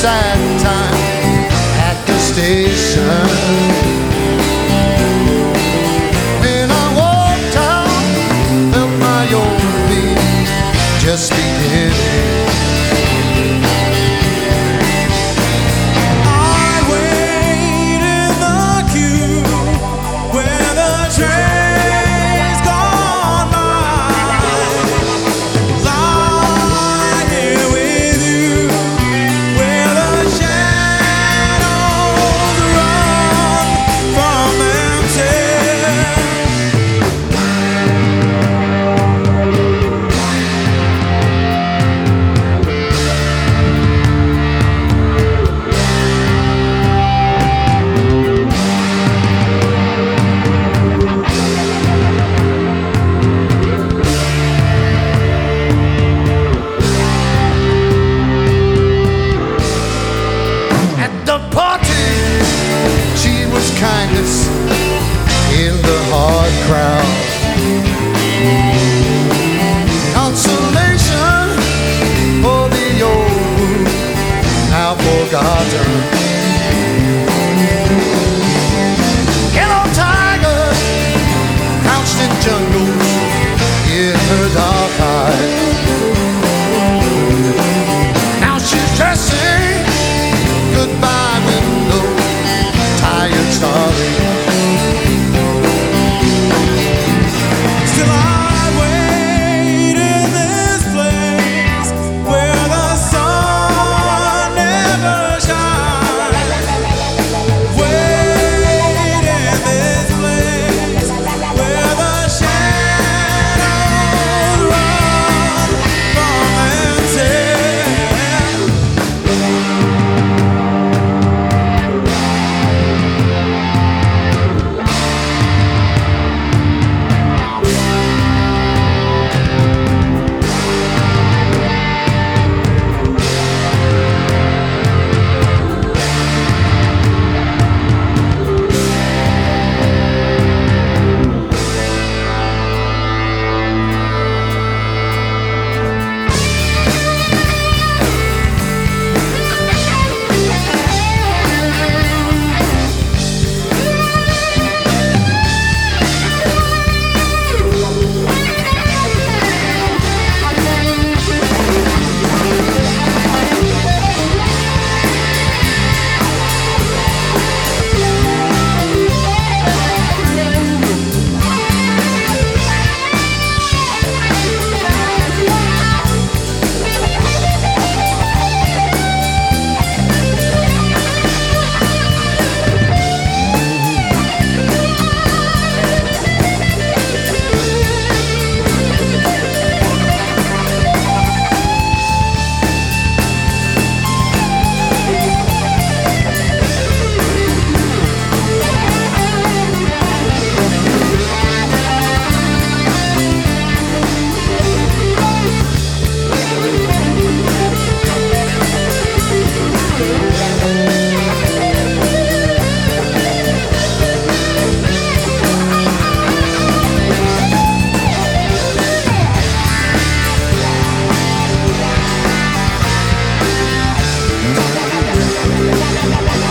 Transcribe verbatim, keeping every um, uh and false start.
sad time at the station. When I walked out, felt my old feet just beginning. Kindness in the hard crowd, consolation for the old wound now forgotten. Yellow tigers crouched in jungles in her dark eyes. Now she's dressing goodbye window, tired starving. Still I wait in this place where the sun never shines. Wait in this place where the shadows run from la la la la